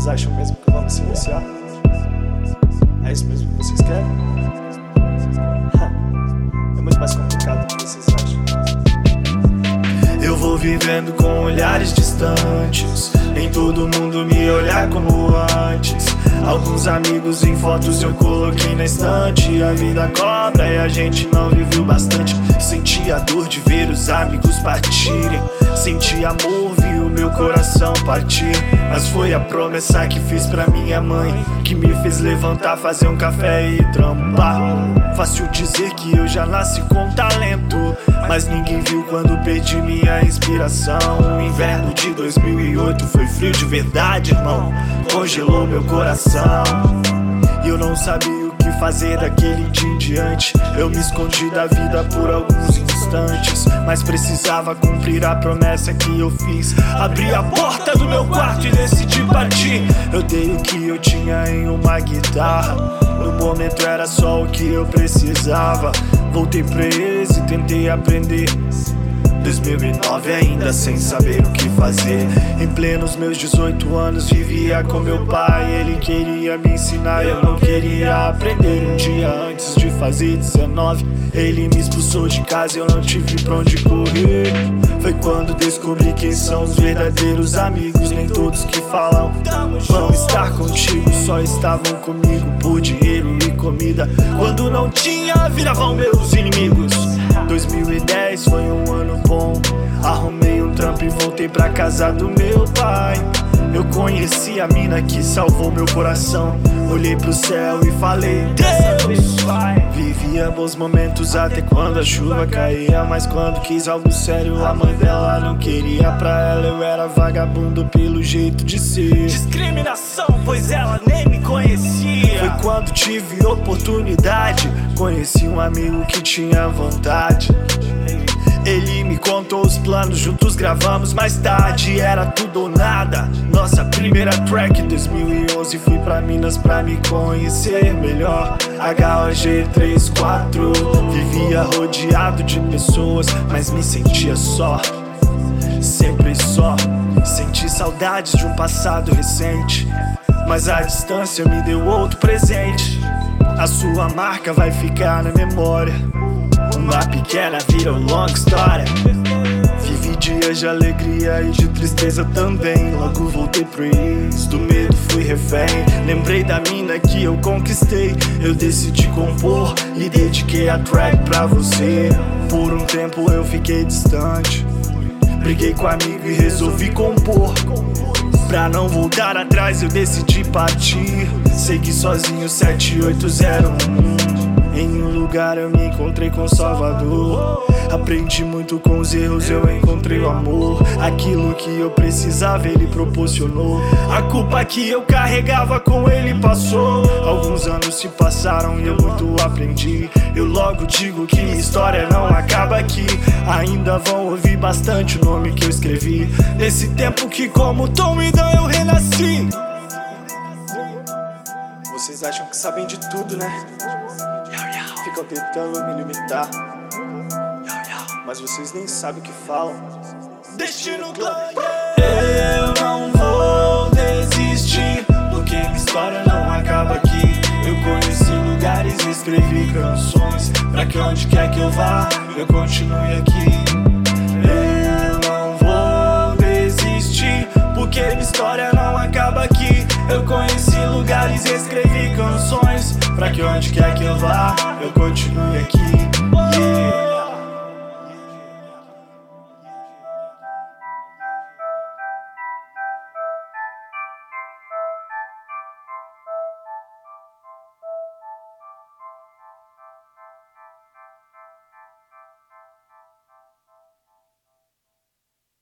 acham mesmo que vamos silenciar? É isso mesmo que vocês querem? É muito mais complicado do que vocês acham. Eu vou vivendo com olhares distantes, nem todo mundo me olhar como antes. Alguns amigos em fotos eu coloquei na estante. A vida cobra e a gente não viveu bastante. Senti a dor de ver os amigos partirem. Senti amor, vi o meu coração partir. Mas foi a promessa que fiz pra minha mãe que me fez levantar, fazer um café e trampar. Fácil dizer que eu já nasci com talento, mas ninguém viu quando perdi minha inspiração. O inverno de 2008 foi frio de verdade, irmão. Congelou meu coração e eu não sabia o que fazer daquele dia em diante. Eu me escondi da vida por alguns instantes, mas precisava cumprir a promessa que eu fiz. Abri a porta do meu quarto e decidi partir. Eu dei o que eu tinha em uma guitarra. No momento era só o que eu precisava. Voltei pra eles e tentei aprender. 2009 ainda sem saber o que fazer. Em plenos meus 18 anos vivia com meu pai. Ele queria me ensinar, eu não queria aprender. Um dia antes de fazer 19, ele me expulsou de casa e eu não tive pra onde correr. Foi quando descobri quem são os verdadeiros amigos. Nem todos que falam vão estar contigo só estavam comigo por dinheiro e comida. Quando não tinha, viravam meus inimigos. 2010 foi um ano bom. Arrumei um trampo e voltei pra casa do meu pai. Eu conheci a mina que salvou meu coração. Olhei pro céu e falei, Deus! Vivia bons momentos até quando a chuva caía. Mas quando quis algo sério, a mãe dela não queria. Pra ela eu era vagabundo pelo jeito de ser. Discriminação, pois ela nem me conhecia. Foi quando tive oportunidade, conheci um amigo que tinha vontade. Ele me contou os planos, juntos gravamos mais tarde. Era tudo ou nada, nossa primeira track. 2011 fui pra Minas pra me conhecer melhor. HOG 34, vivia rodeado de pessoas, mas me sentia só, sempre só. Senti saudades de um passado recente, mas a distância me deu outro presente. A sua marca vai ficar na memória. Uma pequena vira uma longa história. Vivi dias de alegria e de tristeza também. Logo voltei pro ex, do medo fui refém. Lembrei da mina que eu conquistei. Eu decidi compor e dediquei a track pra você. Por um tempo eu fiquei distante, briguei com amigo e resolvi compor. Pra não voltar atrás eu decidi partir. Segui sozinho 7801. Em um lugar eu me encontrei com Salvador. Aprendi muito com os erros, eu encontrei o amor. Aquilo que eu precisava ele proporcionou. A culpa que eu carregava com ele passou. Alguns anos se passaram e eu muito aprendi. Eu logo digo que minha história não acaba aqui. Ainda vão ouvir bastante o nome que eu escrevi. Nesse tempo que como Tom e Dan eu renasci. Vocês acham que sabem de tudo, né? Ficam tentando me limitar, mas vocês nem sabem o que falam. Destino Club. Eu não vou desistir, porque minha história não acaba aqui. Eu conheci lugares e escrevi canções, pra que onde quer que eu vá, eu continue aqui. Eu não vou desistir, porque minha história não acaba aqui. Eu conheci lugares e escrevi canções, pra que onde quer que eu vá, eu continue aqui.